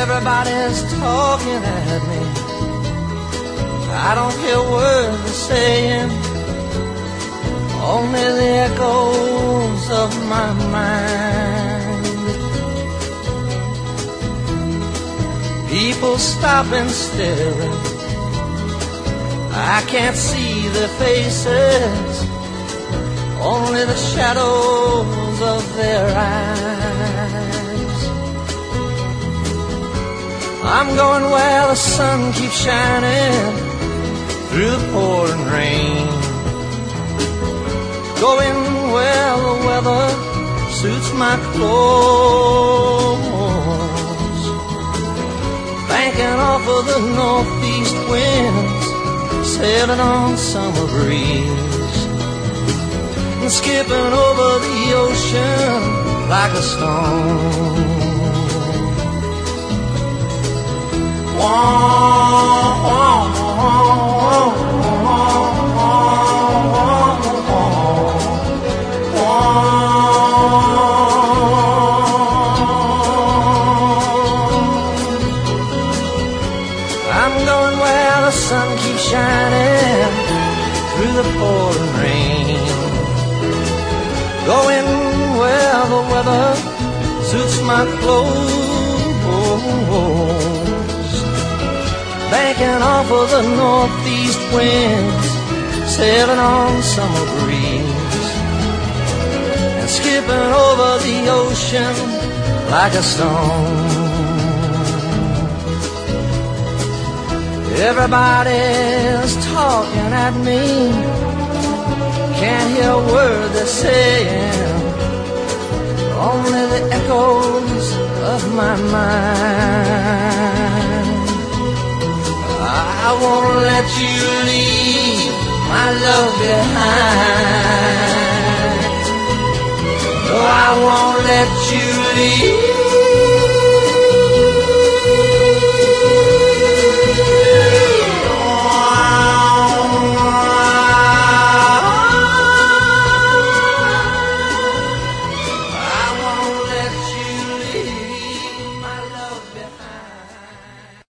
Everybody's talking at me. I don't hear words they're saying, only the echoes of my mind. People stop and stare. I can't see their faces, only the shadows of their eyes. I'm going where the sun keeps shining through the pouring rain, going where the weather suits my clothes, banking off of the northeast winds, sailing on summer breeze, and skipping over the ocean like a stone. I'm going where the sun keeps shining through the pouring rain, going where the weather suits my clothes, banking off of the northeast winds, sailing on summer breeze, and skipping over the ocean like a stone. Everybody's talking at me, can't hear a word they're saying, only the echoes of my mind. I won't let you leave my love behind. No, I won't let you leave